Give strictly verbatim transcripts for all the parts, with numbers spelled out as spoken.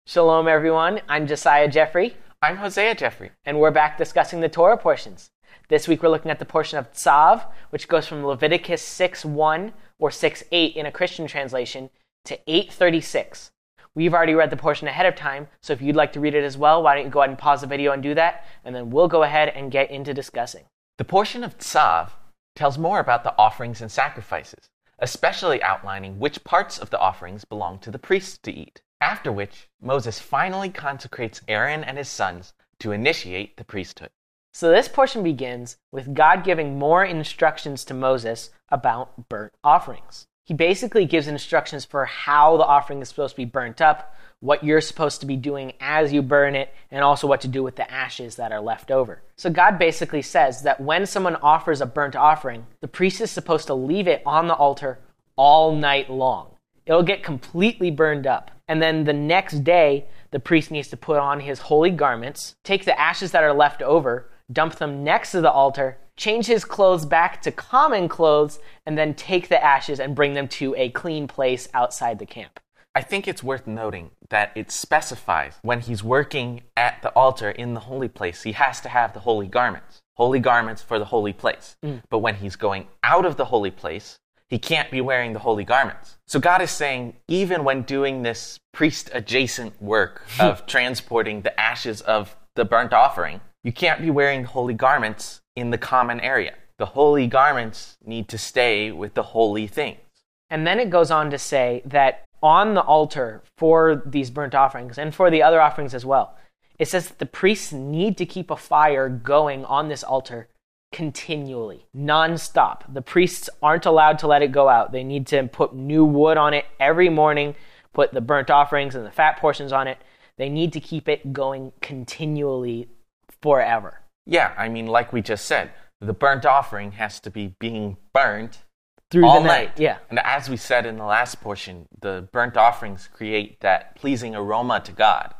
Shalom, everyone. I'm Josiah Jeffrey. I'm Hosea Jeffrey. And we're back discussing the Torah portions. This week we're looking at the portion of Tzav, which goes from Leviticus six one, or six eight in a Christian translation, to eight thirty-six. We've already read the portion ahead of time, so if you'd like to read it as well, why don't you go ahead and pause the video and do that, and then we'll go ahead and get into discussing. The portion of Tzav tells more about the offerings and sacrifices, especially outlining which parts of the offerings belong to the priests to eat. After which, Moses finally consecrates Aaron and his sons to initiate the priesthood. So this portion begins with God giving more instructions to Moses about burnt offerings. He basically gives instructions for how the offering is supposed to be burnt up, what you're supposed to be doing as you burn it, and also what to do with the ashes that are left over. So God basically says that when someone offers a burnt offering, the priest is supposed to leave it on the altar all night long. It'll get completely burned up. And then the next day, the priest needs to put on his holy garments, take the ashes that are left over, dump them next to the altar, change his clothes back to common clothes, and then take the ashes and bring them to a clean place outside the camp. I think it's worth noting that it specifies when he's working at the altar in the holy place, he has to have the holy garments. Holy garments for the holy place. Mm. But when he's going out of the holy place, he can't be wearing the holy garments. So God is saying, even when doing this priest-adjacent work of transporting the ashes of the burnt offering, you can't be wearing holy garments in the common area. The holy garments need to stay with the holy things. And then it goes on to say that on the altar for these burnt offerings, and for the other offerings as well, it says that the priests need to keep a fire going on this altar continually, non-stop. The priests aren't allowed to let it go out. They need to put new wood on it every morning, put the burnt offerings and the fat portions on it. They need to keep it going continually forever. Yeah, I mean, like we just said, the burnt offering has to be being burnt through all the night. night. Yeah. And as we said in the last portion, the burnt offerings create that pleasing aroma to God.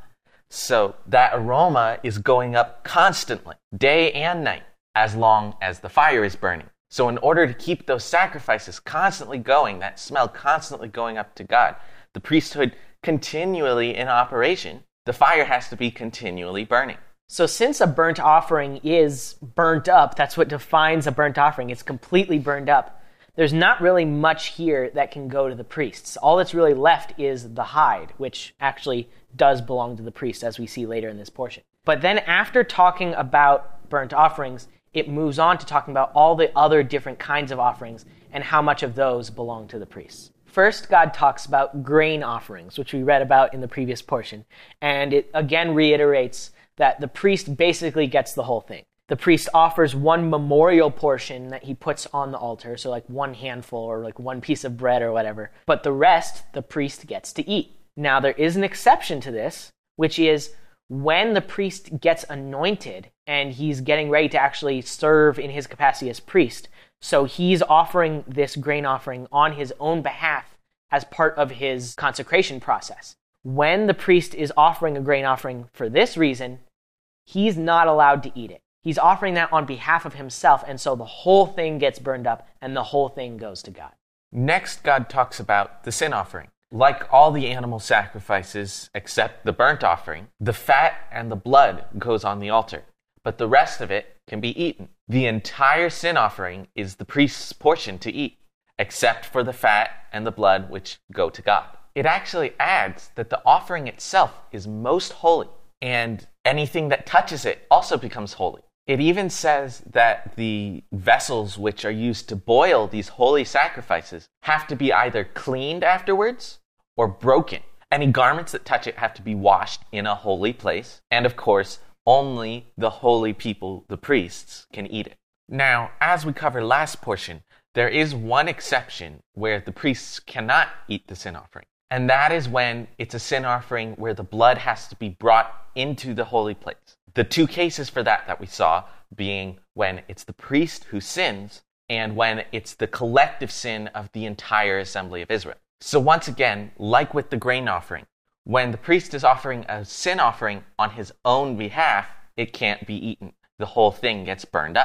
So that aroma is going up constantly, day and night, as long as the fire is burning. So in order to keep those sacrifices constantly going, that smell constantly going up to God, the priesthood continually in operation, the fire has to be continually burning. So since a burnt offering is burnt up, that's what defines a burnt offering, it's completely burned up, there's not really much here that can go to the priests. All that's really left is the hide, which actually does belong to the priest, as we see later in this portion. But then after talking about burnt offerings, it moves on to talking about all the other different kinds of offerings and how much of those belong to the priests. First, God talks about grain offerings, which we read about in the previous portion, and it again reiterates that the priest basically gets the whole thing. The priest offers one memorial portion that he puts on the altar, so like one handful or like one piece of bread or whatever, but the rest the priest gets to eat. Now, there is an exception to this, which is when the priest gets anointed and he's getting ready to actually serve in his capacity as priest. So he's offering this grain offering on his own behalf as part of his consecration process. When the priest is offering a grain offering for this reason, he's not allowed to eat it. He's offering that on behalf of himself, and so the whole thing gets burned up and the whole thing goes to God. Next, God talks about the sin offering. Like all the animal sacrifices except the burnt offering, the fat and the blood goes on the altar, but the rest of it can be eaten. The entire sin offering is the priest's portion to eat, except for the fat and the blood which go to God. It actually adds that the offering itself is most holy, and anything that touches it also becomes holy. It even says that the vessels which are used to boil these holy sacrifices have to be either cleaned afterwards or broken. Any garments that touch it have to be washed in a holy place. And of course, only the holy people, the priests, can eat it. Now, as we covered last portion, there is one exception where the priests cannot eat the sin offering. And that is when it's a sin offering where the blood has to be brought into the holy place. The two cases for that that we saw being when it's the priest who sins and when it's the collective sin of the entire assembly of Israel. So once again, like with the grain offering, when the priest is offering a sin offering on his own behalf, it can't be eaten. The whole thing gets burned up.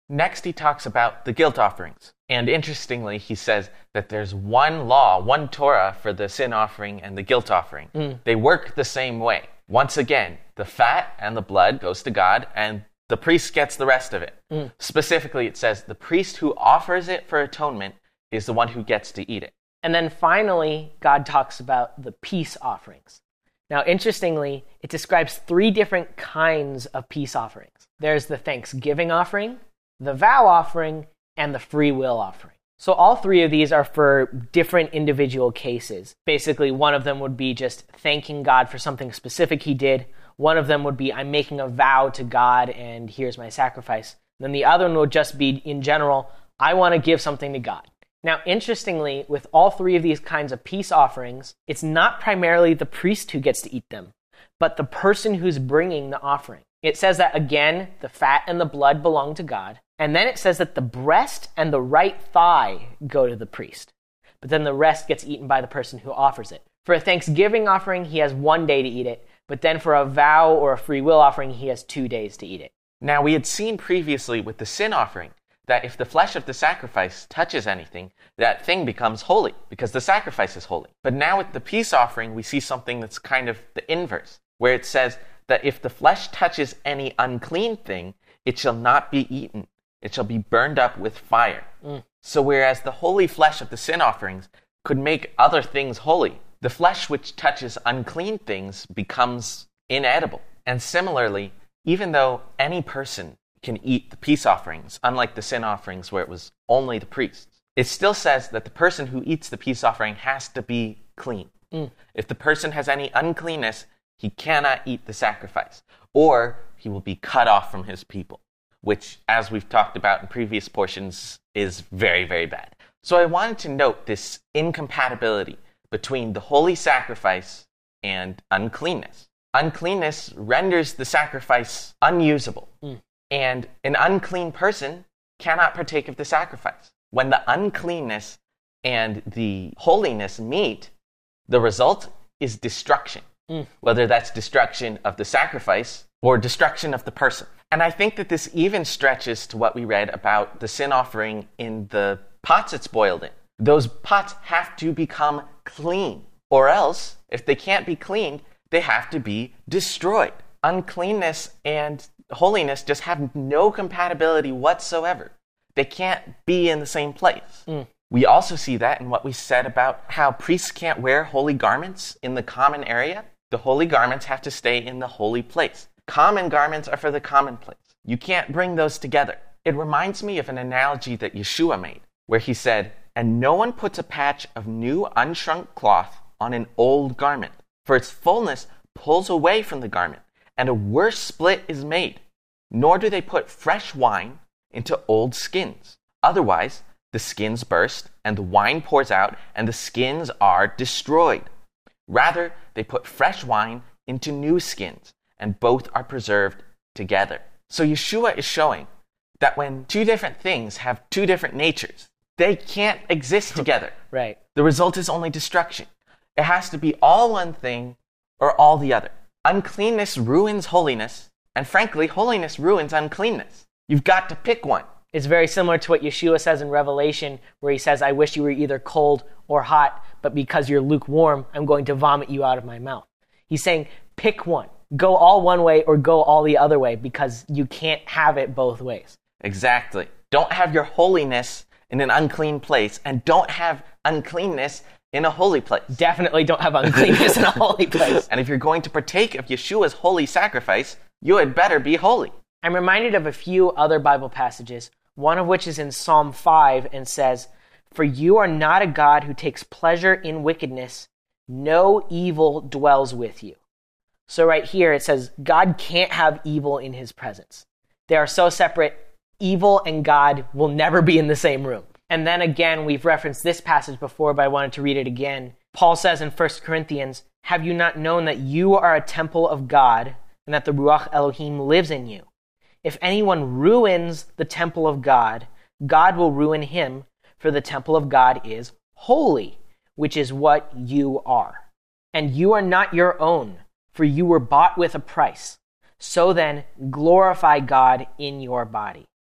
Next, he talks about the guilt offerings. And interestingly, he says that there's one law, one Torah for the sin offering and the guilt offering. Mm. They work the same way. Once again, the fat and the blood goes to God, and the priest gets the rest of it. Mm. Specifically, it says the priest who offers it for atonement is the one who gets to eat it. And then finally, God talks about the peace offerings. Now, interestingly, it describes three different kinds of peace offerings. There's the thanksgiving offering, the vow offering, and the free will offering. So all three of these are for different individual cases. Basically, one of them would be just thanking God for something specific he did. One of them would be, I'm making a vow to God, and here's my sacrifice. And then the other one would just be, in general, I want to give something to God. Now, interestingly, with all three of these kinds of peace offerings, it's not primarily the priest who gets to eat them, but the person who's bringing the offering. It says that, again, the fat and the blood belong to God. And then it says that the breast and the right thigh go to the priest. But then the rest gets eaten by the person who offers it. For a thanksgiving offering, he has one day to eat it. But then for a vow or a free will offering, he has two days to eat it. Now, we had seen previously with the sin offering that if the flesh of the sacrifice touches anything, that thing becomes holy because the sacrifice is holy. But now with the peace offering, we see something that's kind of the inverse, where it says that if the flesh touches any unclean thing, it shall not be eaten. It shall be burned up with fire. Mm. So whereas the holy flesh of the sin offerings could make other things holy, the flesh which touches unclean things becomes inedible. And similarly, even though any person can eat the peace offerings, unlike the sin offerings where it was only the priests, it still says that the person who eats the peace offering has to be clean. Mm. If the person has any uncleanness, he cannot eat the sacrifice, or he will be cut off from his people, which, as we've talked about in previous portions, is very, very bad. So I wanted to note this incompatibility between the holy sacrifice and uncleanness. Uncleanness renders the sacrifice unusable, mm. and an unclean person cannot partake of the sacrifice. When the uncleanness and the holiness meet, the result is destruction, mm. whether that's destruction of the sacrifice or destruction of the person. And I think that this even stretches to what we read about the sin offering in the pots it's boiled in. Those pots have to become clean, or else, if they can't be cleaned, they have to be destroyed. Uncleanness and holiness just have no compatibility whatsoever. They can't be in the same place. Mm. We also see that in what we said about how priests can't wear holy garments in the common area. The holy garments have to stay in the holy place. Common garments are for the common place. You can't bring those together. It reminds me of an analogy that Yeshua made, where he said, "And no one puts a patch of new unshrunk cloth on an old garment, for its fullness pulls away from the garment, and a worse split is made. Nor do they put fresh wine into old skins. Otherwise, the skins burst, and the wine pours out, and the skins are destroyed. Rather, they put fresh wine into new skins, and both are preserved together." So Yeshua is showing that when two different things have two different natures, they can't exist together. Right. The result is only destruction. It has to be all one thing or all the other. Uncleanness ruins holiness, and frankly, holiness ruins uncleanness. You've got to pick one. It's very similar to what Yeshua says in Revelation, where he says, "I wish you were either cold or hot, but because you're lukewarm, I'm going to vomit you out of my mouth." He's saying, pick one. Go all one way or go all the other way, because you can't have it both ways. Exactly. Don't have your holiness in an unclean place, and don't have uncleanness in a holy place. Definitely don't have uncleanness in a holy place. And if you're going to partake of Yeshua's holy sacrifice, you had better be holy. I'm reminded of a few other Bible passages, one of which is in Psalm five and says, "For you are not a God who takes pleasure in wickedness. No evil dwells with you." So right here it says God can't have evil in his presence. They are so separate. Evil and God will never be in the same room. And then again, we've referenced this passage before, but I wanted to read it again. Paul says in First Corinthians, "Have you not known that you are a temple of God and that the Ruach Elohim lives in you? If anyone ruins the temple of God, God will ruin him, for the temple of God is holy, which is what you are. And you are not your own, for you were bought with a price. So then, glorify God in your body."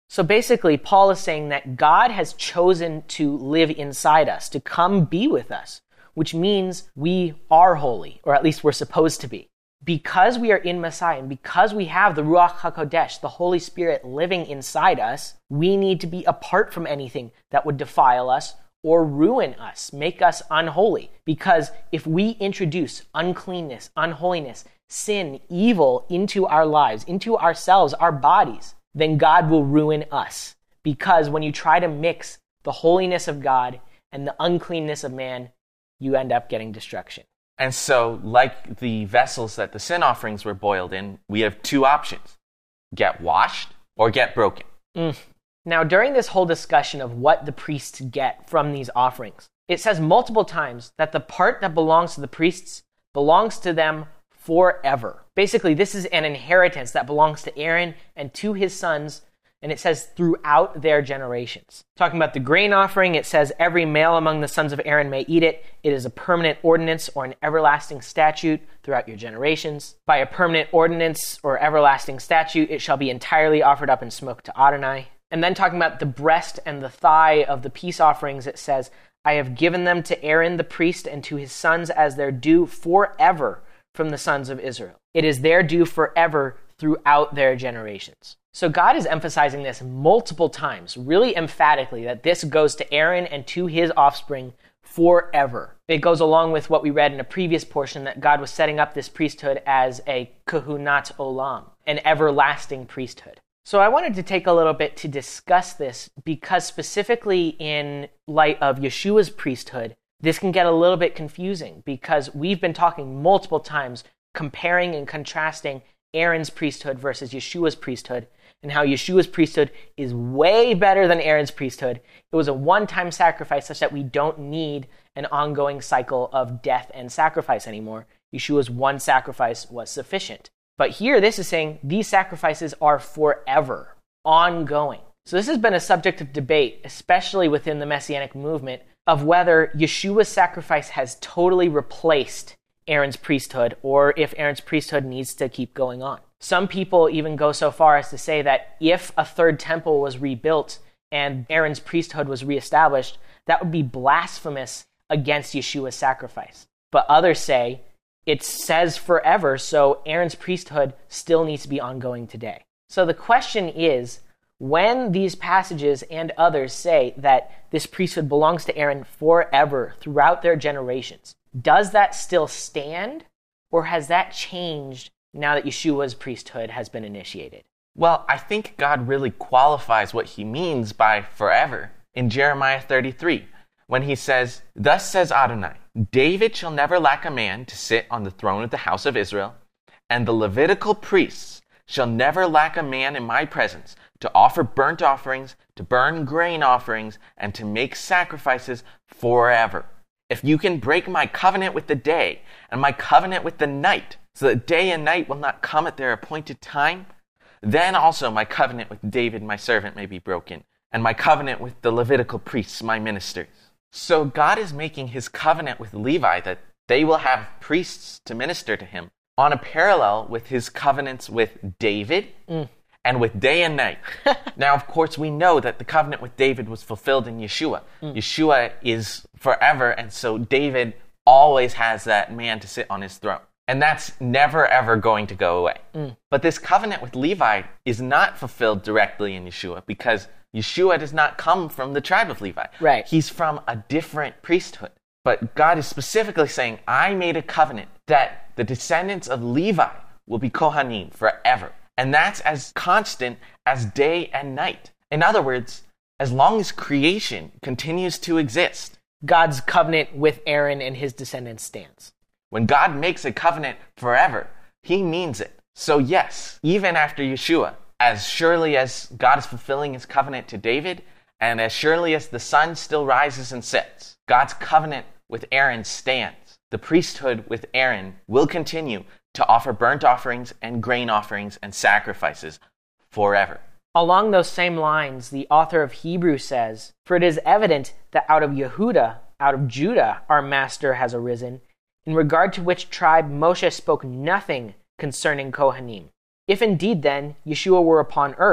So basically, Paul is saying that God has chosen to live inside us, to come be with us, which means we are holy, or at least we're supposed to be. Because we are in Messiah, and because we have the Ruach HaKodesh, the Holy Spirit living inside us, we need to be apart from anything that would defile us or ruin us, make us unholy. Because if we introduce uncleanness, unholiness, sin, evil into our lives, into ourselves, our bodies, then God will ruin us. Because when you try to mix the holiness of God and the uncleanness of man, you end up getting destruction. And so, like the vessels that the sin offerings were boiled in, we have two options: get washed or get broken. Mm. Now, during this whole discussion of what the priests get from these offerings, it says multiple times that the part that belongs to the priests belongs to them forever. Basically, this is an inheritance that belongs to Aaron and to his sons, and it says throughout their generations. Talking about the grain offering, it says every male among the sons of Aaron may eat it. It is a permanent ordinance or an everlasting statute throughout your generations. By a permanent ordinance or everlasting statute, it shall be entirely offered up in smoke to Adonai. And then talking about the breast and the thigh of the peace offerings, it says, I have given them to Aaron the priest and to his sons as their due forever from the sons of Israel. It is their due forever throughout their generations. So God is emphasizing this multiple times, really emphatically, that this goes to Aaron and to his offspring forever. It goes along with what we read in a previous portion, that God was setting up this priesthood as a kahunat olam, an everlasting priesthood. So I wanted to take a little bit to discuss this because specifically in light of Yeshua's priesthood, this can get a little bit confusing because we've been talking multiple times comparing and contrasting Aaron's priesthood versus Yeshua's priesthood, and how Yeshua's priesthood is way better than Aaron's priesthood. It was a one-time sacrifice such that we don't need an ongoing cycle of death and sacrifice anymore. Yeshua's one sacrifice was sufficient. But here this is saying these sacrifices are forever, ongoing. So this has been a subject of debate, especially within the Messianic movement, of whether Yeshua's sacrifice has totally replaced Aaron's priesthood, or if Aaron's priesthood needs to keep going on. Some people even go so far as to say that if a third temple was rebuilt and Aaron's priesthood was reestablished, that would be blasphemous against Yeshua's sacrifice. But others say it says forever, so Aaron's priesthood still needs to be ongoing today. So the question is, when these passages and others say that this priesthood belongs to Aaron forever throughout their generations, does that still stand, or has that changed now that Yeshua's priesthood has been initiated? Well, I think God really qualifies what he means by forever in Jeremiah thirty-three, when he says, Thus says Adonai, David shall never lack a man to sit on the throne of the house of Israel, and the Levitical priests shall never lack a man in my presence to offer burnt offerings, to burn grain offerings, and to make sacrifices forever. If you can break my covenant with the day and my covenant with the night, so that day and night will not come at their appointed time, then also my covenant with David my servant may be broken, and my covenant with the Levitical priests, my ministers. So God is making his covenant with Levi that they will have priests to minister to him on a parallel with his covenants with David mm. and with day and night. Now, of course, we know that the covenant with David was fulfilled in Yeshua. Mm. Yeshua is forever, and so David always has that man to sit on his throne. And that's never, ever going to go away. Mm. But this covenant with Levi is not fulfilled directly in Yeshua because Yeshua does not come from the tribe of Levi. Right. He's from a different priesthood. But God is specifically saying, I made a covenant that the descendants of Levi will be Kohanim forever. And that's as constant as day and night. In other words, as long as creation continues to exist, God's covenant with Aaron and his descendants stands. When God makes a covenant forever, he means it. So yes, even after Yeshua, as surely as God is fulfilling his covenant to David, and as surely as the sun still rises and sets, God's covenant with Aaron stands. The priesthood with Aaron will continue to offer burnt offerings and grain offerings and sacrifices forever. Along those same lines, the author of Hebrews says, For it is evident that out of Yehuda, out of Judah, our master has arisen, in regard to which tribe Moshe spoke nothing concerning Kohanim. If indeed then Yeshua were upon earth,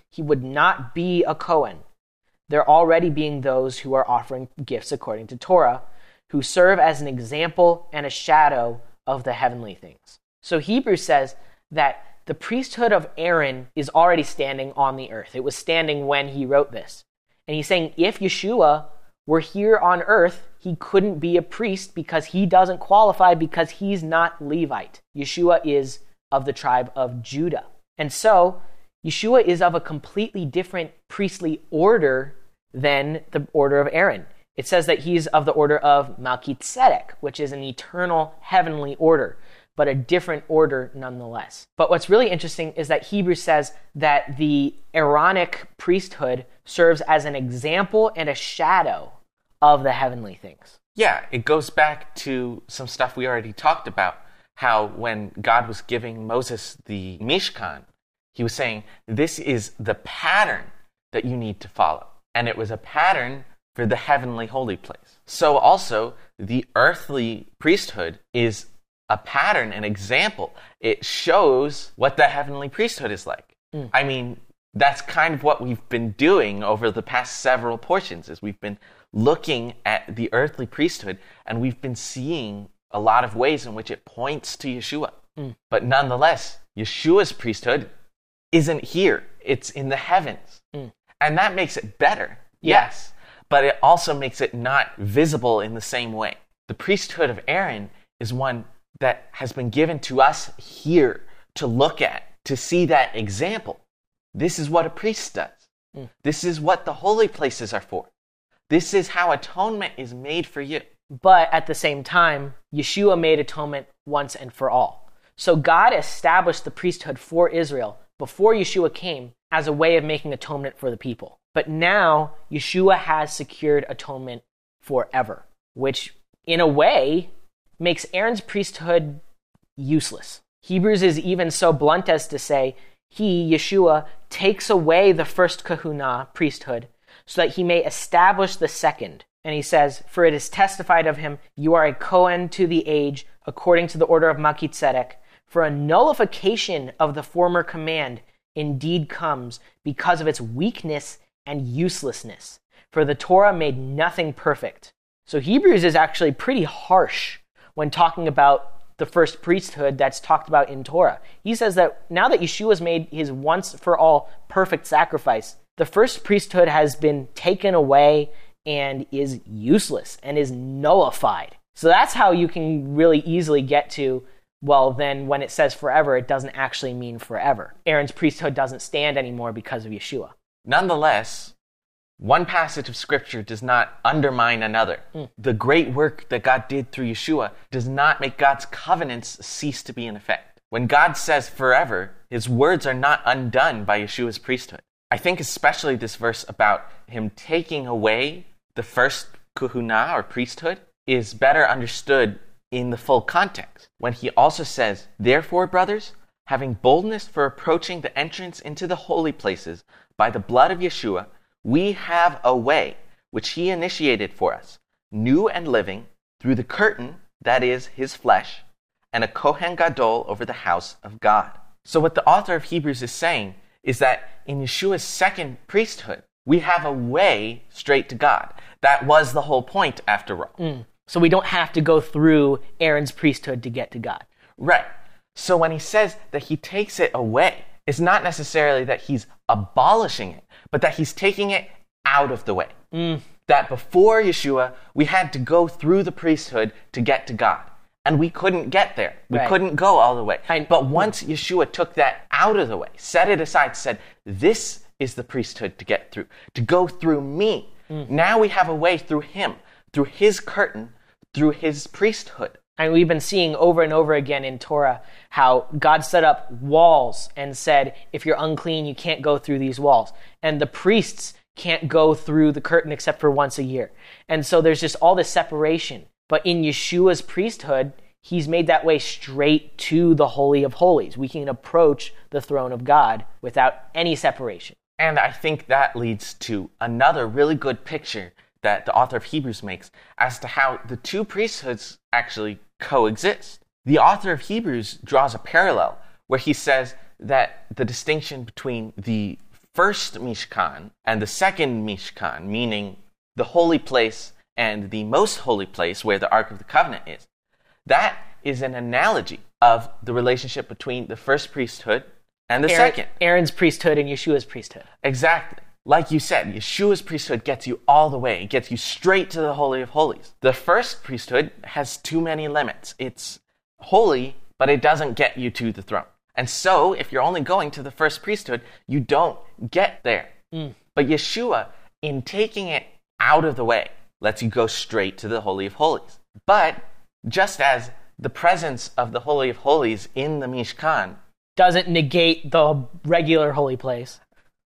he would not be a Cohen, there already being those who are offering gifts according to Torah, who serve as an example and a shadow of the heavenly things. So Hebrews says that the priesthood of Aaron is already standing on the earth. It was standing when he wrote this. And he's saying if Yeshua were here on earth, he couldn't be a priest because he doesn't qualify because he's not Levite. Yeshua is of the tribe of Judah. And so Yeshua is of a completely different priestly order than the order of Aaron. It says that he's of the order of Melchizedek, which is an eternal heavenly order, but a different order nonetheless. But what's really interesting is that Hebrews says that the Aaronic priesthood serves as an example and a shadow of the heavenly things. Yeah, it goes back to some stuff we already talked about, how when God was giving Moses the Mishkan, he was saying, this is the pattern that you need to follow. And it was a pattern for the heavenly holy place. So also, the earthly priesthood is a pattern, an example. It shows what the heavenly priesthood is like. Mm. I mean, that's kind of what we've been doing over the past several portions, is we've been looking at the earthly priesthood, and we've been seeing a lot of ways in which it points to Yeshua. Mm. But nonetheless, Yeshua's priesthood isn't here. It's in the heavens. Mm. And that makes it better, yeah. yes. But it also makes it not visible in the same way. The priesthood of Aaron is one that has been given to us here to look at, to see that example. This is what a priest does. Mm. This is what the holy places are for. This is how atonement is made for you. But at the same time, Yeshua made atonement once and for all. So God established the priesthood for Israel before Yeshua came as a way of making atonement for the people. But now Yeshua has secured atonement forever, which in a way makes Aaron's priesthood useless. Hebrews is even so blunt as to say, he, Yeshua, takes away the first kahuna, priesthood, so that he may establish the second. And he says, for it is testified of him, you are a Cohen to the age, according to the order of Melchizedek, for a nullification of the former command indeed comes because of its weakness and uselessness. For the Torah made nothing perfect. So Hebrews is actually pretty harsh when talking about the first priesthood that's talked about in Torah. He says that now that Yeshua's made his once for all perfect sacrifice, the first priesthood has been taken away and is useless and is nullified. So that's how you can really easily get to, well, then when it says forever, it doesn't actually mean forever. Aaron's priesthood doesn't stand anymore because of Yeshua. Nonetheless, one passage of Scripture does not undermine another. Mm. The great work that God did through Yeshua does not make God's covenants cease to be in effect. When God says forever, his words are not undone by Yeshua's priesthood. I think especially this verse about him taking away the first kahuna, or priesthood, is better understood in the full context. When he also says, therefore, brothers, having boldness for approaching the entrance into the holy places by the blood of Yeshua, we have a way which he initiated for us, new and living, through the curtain, that is, his flesh, and a Kohen Gadol over the house of God. So what the author of Hebrews is saying is that in Yeshua's second priesthood, we have a way straight to God. That was the whole point, after all. Mm. So we don't have to go through Aaron's priesthood to get to God. Right. So when he says that he takes it away, it's not necessarily that he's abolishing it, but that he's taking it out of the way. Mm. That before Yeshua, we had to go through the priesthood to get to God. And we couldn't get there. We right. couldn't go all the way. I, but once Yeshua took that out of the way, set it aside, said, this is the priesthood to get through, to go through me. Mm. Now we have a way through him, through his curtain, through his priesthood. And we've been seeing over and over again in Torah how God set up walls and said, if you're unclean, you can't go through these walls. And the priests can't go through the curtain except for once a year. And so there's just all this separation. But in Yeshua's priesthood, he's made that way straight to the Holy of Holies. We can approach the throne of God without any separation. And I think that leads to another really good picture that the author of Hebrews makes as to how the two priesthoods actually coexist. The author of Hebrews draws a parallel where he says that the distinction between the first Mishkan and the second Mishkan, meaning the holy place and the most holy place where the Ark of the Covenant is, that is an analogy of the relationship between the first priesthood and the Aaron, second. Aaron's priesthood and Yeshua's priesthood. Exactly. Like you said, Yeshua's priesthood gets you all the way. It gets you straight to the Holy of Holies. The first priesthood has too many limits. It's holy, but it doesn't get you to the throne. And so, if you're only going to the first priesthood, you don't get there. Mm. But Yeshua, in taking it out of the way, lets you go straight to the Holy of Holies. But just as the presence of the Holy of Holies in the Mishkan doesn't negate the regular holy place,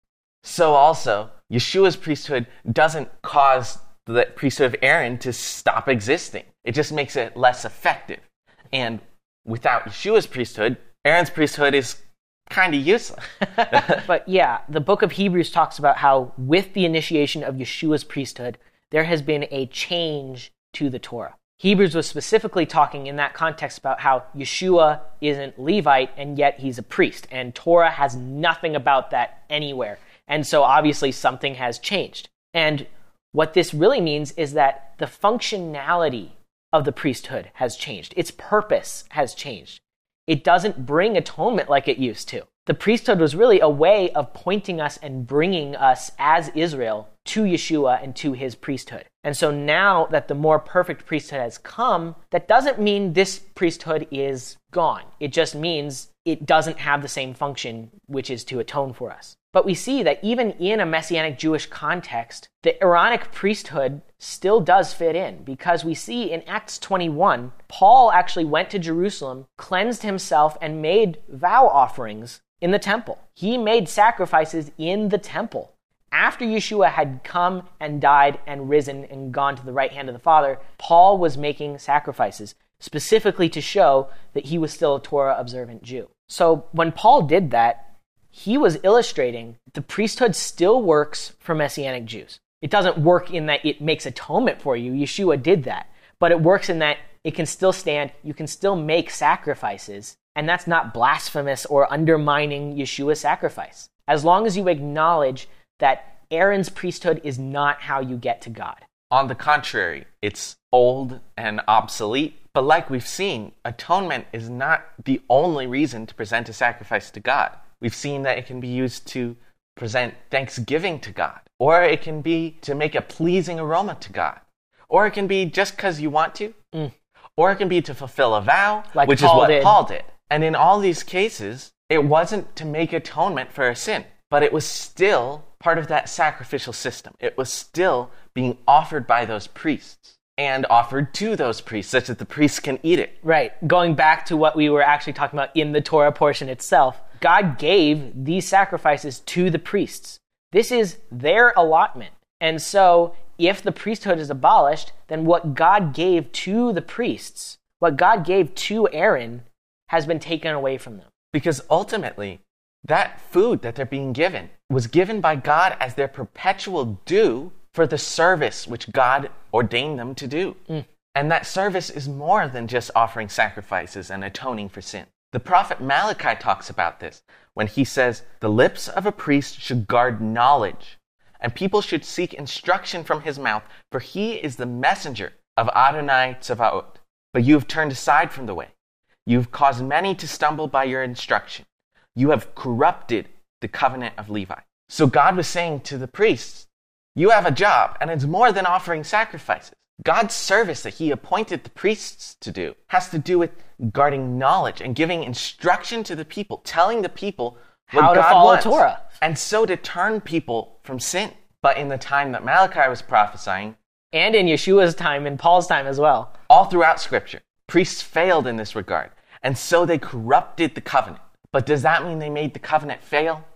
so also, Yeshua's priesthood doesn't cause the priesthood of Aaron to stop existing. It just makes it less effective. And without Yeshua's priesthood, Aaron's priesthood is kind of useless. But yeah, the book of Hebrews talks about how with the initiation of Yeshua's priesthood, there has been a change to the Torah. Hebrews was specifically talking in that context about how Yeshua isn't Levite and yet he's a priest. And Torah has nothing about that anywhere. And so obviously something has changed. And what this really means is that the functionality of the priesthood has changed. Its purpose has changed. It doesn't bring atonement like it used to. The priesthood was really a way of pointing us and bringing us as Israel to Yeshua and to his priesthood. And so now that the more perfect priesthood has come, that doesn't mean this priesthood is gone. It just means it doesn't have the same function, which is to atone for us. But we see that even in a Messianic Jewish context, the Aaronic priesthood still does fit in, because we see in Acts twenty-one, Paul actually went to Jerusalem, cleansed himself, and made vow offerings in the temple. He made sacrifices in the temple. After Yeshua had come and died and risen and gone to the right hand of the Father, Paul was making sacrifices, specifically to show that he was still a Torah-observant Jew. So when Paul did that, he was illustrating the priesthood still works for Messianic Jews. It doesn't work in that it makes atonement for you. Yeshua did that. But it works in that it can still stand, you can still make sacrifices, and that's not blasphemous or undermining Yeshua's sacrifice. As long as you acknowledge that Aaron's priesthood is not how you get to God. On the contrary, it's old and obsolete. But like we've seen, atonement is not the only reason to present a sacrifice to God. We've seen that it can be used to present thanksgiving to God, or it can be to make a pleasing aroma to God, or it can be just because you want to, mm. or it can be to fulfill a vow, like which Paul is what did. Paul did. And in all these cases, it wasn't to make atonement for a sin, but it was still part of that sacrificial system. It was still being offered by those priests and offered to those priests such that the priests can eat it. Right. Going back to what we were actually talking about in the Torah portion itself, God gave these sacrifices to the priests. This is their allotment. And so if the priesthood is abolished, then what God gave to the priests, what God gave to Aaron, has been taken away from them. Because ultimately, that food that they're being given was given by God as their perpetual due for the service which God ordained them to do. Mm. And that service is more than just offering sacrifices and atoning for sin. The prophet Malachi talks about this when he says, "The lips of a priest should guard knowledge, and people should seek instruction from his mouth, for he is the messenger of Adonai Tsevaot. But you have turned aside from the way. You have caused many to stumble by your instruction. You have corrupted the covenant of Levi." So God was saying to the priests, you have a job, and it's more than offering sacrifices. God's service that he appointed the priests to do has to do with guarding knowledge and giving instruction to the people, telling the people what how to God follow wants, Torah. and so to turn people from sin. But in the time that Malachi was prophesying, and in Yeshua's time, in Paul's time as well, all throughout Scripture, priests failed in this regard, and so they corrupted the covenant. But does that mean they made the covenant fail?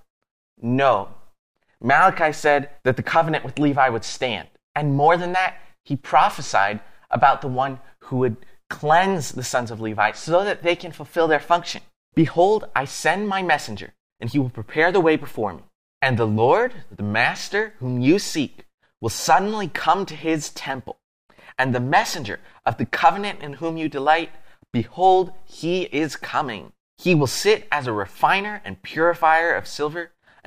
No. Malachi said that the covenant with Levi would stand. And more than that, he prophesied about the one who would cleanse the sons of Levi so that they can fulfill their function. "Behold, I send my messenger, and he will prepare the way before me. And the Lord, the Master, whom you seek, will suddenly come to his temple. And the messenger of the covenant in whom you delight, behold, he is coming. He will sit as a refiner and purifier of silver,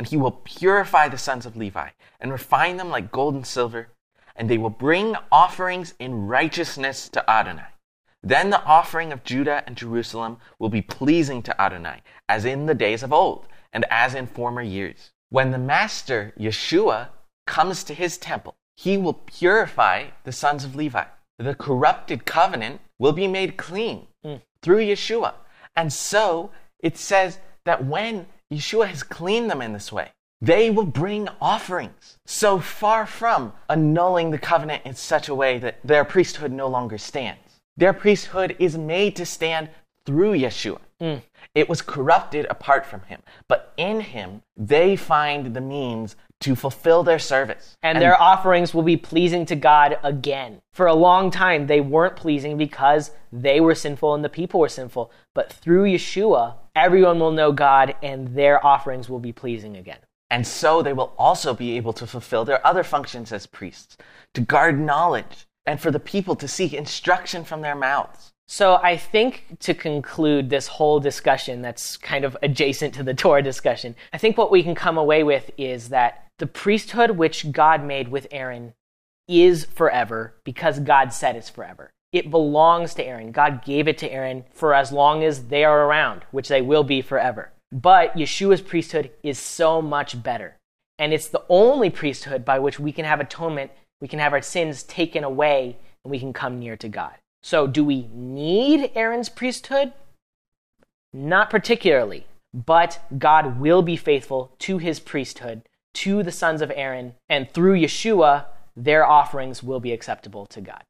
and he will purify the sons of Levi and refine them like gold and silver, and they will bring offerings in righteousness to Adonai. Then the offering of Judah and Jerusalem will be pleasing to Adonai, as in the days of old, and as in former years. When the Master, Yeshua, comes to his temple, he will purify the sons of Levi. The corrupted covenant will be made clean mm. through Yeshua. And so it says that when Yeshua has cleaned them in this way, they will bring offerings. So far from annulling the covenant in such a way that their priesthood no longer stands. Their priesthood is made to stand through Yeshua. Mm. It was corrupted apart from him. But in him, they find the means to fulfill their service. And, and their offerings will be pleasing to God again. For a long time, they weren't pleasing because they were sinful and the people were sinful. But through Yeshua, everyone will know God and their offerings will be pleasing again. And so they will also be able to fulfill their other functions as priests, to guard knowledge, and for the people to seek instruction from their mouths. So I think to conclude this whole discussion that's kind of adjacent to the Torah discussion, I think what we can come away with is that the priesthood which God made with Aaron is forever because God said it's forever. It belongs to Aaron. God gave it to Aaron for as long as they are around, which they will be forever. But Yeshua's priesthood is so much better. And it's the only priesthood by which we can have atonement, we can have our sins taken away, and we can come near to God. So do we need Aaron's priesthood? Not particularly, but God will be faithful to his priesthood, to the sons of Aaron, and through Yeshua, their offerings will be acceptable to God.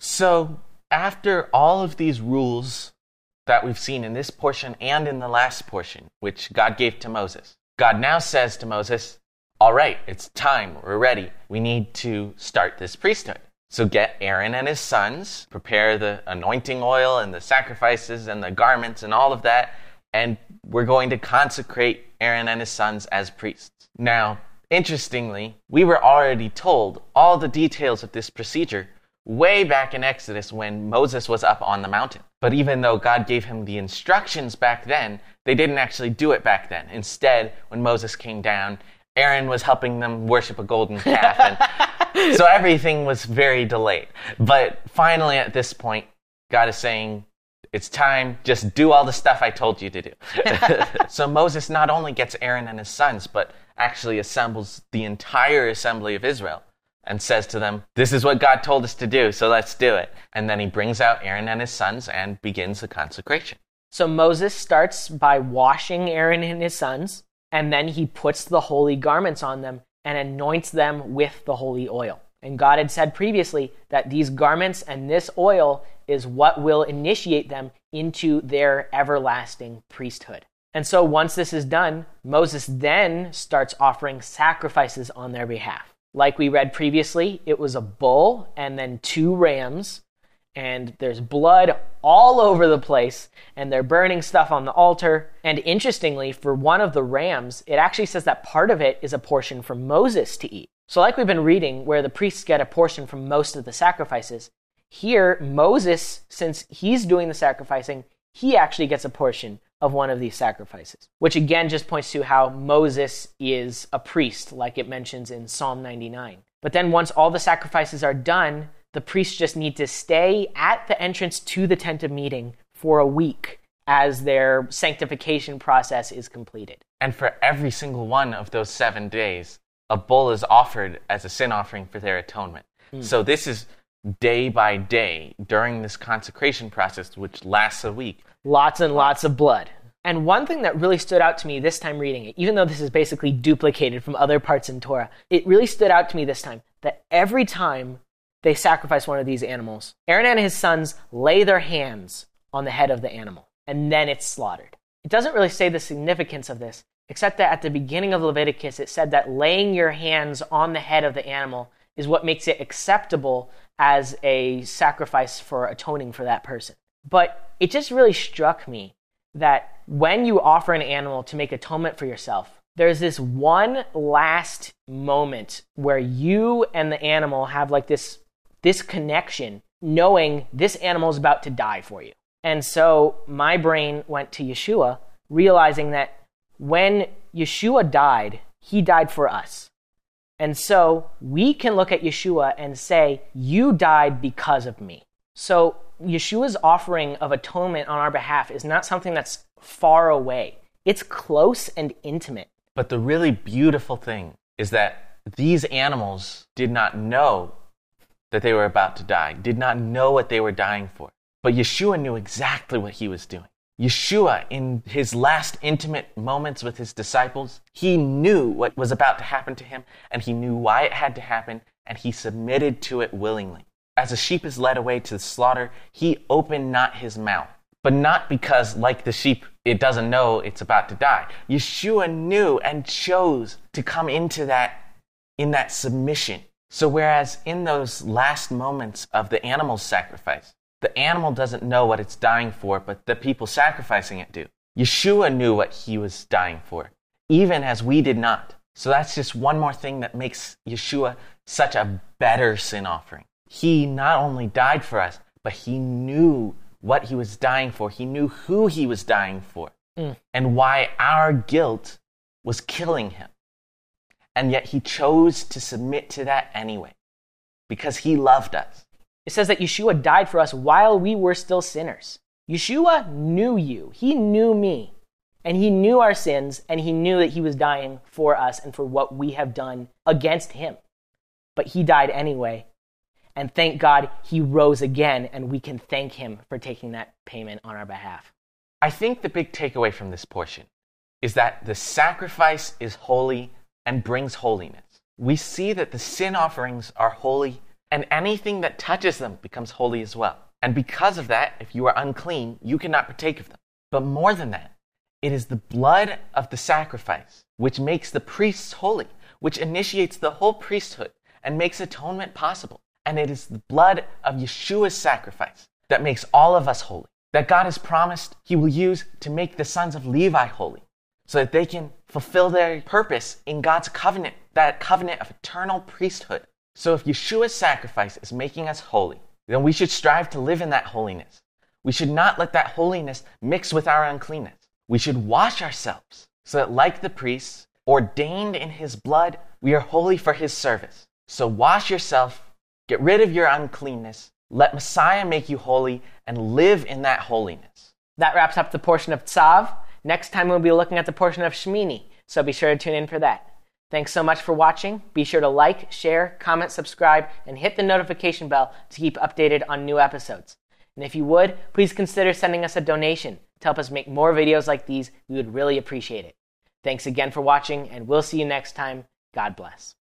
So after all of these rules that we've seen in this portion and in the last portion, which God gave to Moses, God now says to Moses, all right, it's time, we're ready. We need to start this priesthood. So get Aaron and his sons, prepare the anointing oil and the sacrifices and the garments and all of that, and we're going to consecrate Aaron and his sons as priests. Now, interestingly, we were already told all the details of this procedure way back in Exodus when Moses was up on the mountain. But even though God gave him the instructions back then, they didn't actually do it back then. Instead, when Moses came down, Aaron was helping them worship a golden calf, and so everything was very delayed. But finally, at this point, God is saying, it's time, just do all the stuff I told you to do. So Moses not only gets Aaron and his sons, but actually assembles the entire assembly of Israel and says to them, this is what God told us to do, so let's do it. And then he brings out Aaron and his sons and begins the consecration. So Moses starts by washing Aaron and his sons, and then he puts the holy garments on them and anoints them with the holy oil. And God had said previously that these garments and this oil is what will initiate them into their everlasting priesthood. And so once this is done, Moses then starts offering sacrifices on their behalf. Like we read previously, it was a bull and then two rams, and there's blood all over the place, and they're burning stuff on the altar. And interestingly, for one of the rams, it actually says that part of it is a portion for Moses to eat. So like we've been reading, where the priests get a portion from most of the sacrifices, here, Moses, since he's doing the sacrificing, he actually gets a portion of one of these sacrifices, which again just points to how Moses is a priest, like it mentions in Psalm ninety-nine. But then once all the sacrifices are done, the priests just need to stay at the entrance to the tent of meeting for a week as their sanctification process is completed. And for every single one of those seven days, a bull is offered as a sin offering for their atonement. Mm. So this is day by day during this consecration process, which lasts a week. Lots and lots of blood. And one thing that really stood out to me this time reading it, even though this is basically duplicated from other parts in Torah, it really stood out to me this time that every time they sacrifice one of these animals, Aaron and his sons lay their hands on the head of the animal, and then it's slaughtered. It doesn't really say the significance of this, except that at the beginning of Leviticus, it said that laying your hands on the head of the animal is what makes it acceptable as a sacrifice for atoning for that person. But it just really struck me that when you offer an animal to make atonement for yourself, there's this one last moment where you and the animal have like this, this connection, knowing this animal is about to die for you. And so my brain went to Yeshua, realizing that when Yeshua died, he died for us. And so we can look at Yeshua and say, you died because of me. So Yeshua's offering of atonement on our behalf is not something that's far away. It's close and intimate. But the really beautiful thing is that these animals did not know that they were about to die, did not know what they were dying for. But Yeshua knew exactly what he was doing. Yeshua, in his last intimate moments with his disciples, he knew what was about to happen to him, and he knew why it had to happen, and he submitted to it willingly. As a sheep is led away to the slaughter, he opened not his mouth. But not because, like the sheep, it doesn't know it's about to die. Yeshua knew and chose to come into that, in that submission. So whereas in those last moments of the animal's sacrifice, the animal doesn't know what it's dying for, but the people sacrificing it do. Yeshua knew what he was dying for, even as we did not. So that's just one more thing that makes Yeshua such a better sin offering. He not only died for us, but he knew what he was dying for. He knew who he was dying for, mm. and why our guilt was killing him. And yet he chose to submit to that anyway, because he loved us. It says that Yeshua died for us while we were still sinners. Yeshua knew you. He knew me. And he knew our sins, and he knew that he was dying for us and for what we have done against him. But he died anyway. And thank God he rose again, and we can thank him for taking that payment on our behalf. I think the big takeaway from this portion is that the sacrifice is holy and brings holiness. We see that the sin offerings are holy, and anything that touches them becomes holy as well. And because of that, if you are unclean, you cannot partake of them. But more than that, it is the blood of the sacrifice which makes the priests holy, which initiates the whole priesthood and makes atonement possible. And it is the blood of Yeshua's sacrifice that makes all of us holy, that God has promised he will use to make the sons of Levi holy, so that they can fulfill their purpose in God's covenant, that covenant of eternal priesthood. So if Yeshua's sacrifice is making us holy, then we should strive to live in that holiness. We should not let that holiness mix with our uncleanness. We should wash ourselves so that, like the priests, ordained in his blood, we are holy for his service. So wash yourself, get rid of your uncleanness, let Messiah make you holy, and live in that holiness. That wraps up the portion of Tzav. Next time we'll be looking at the portion of Shmini, so be sure to tune in for that. Thanks so much for watching. Be sure to like, share, comment, subscribe, and hit the notification bell to keep updated on new episodes. And if you would, please consider sending us a donation to help us make more videos like these. We would really appreciate it. Thanks again for watching, and we'll see you next time. God bless.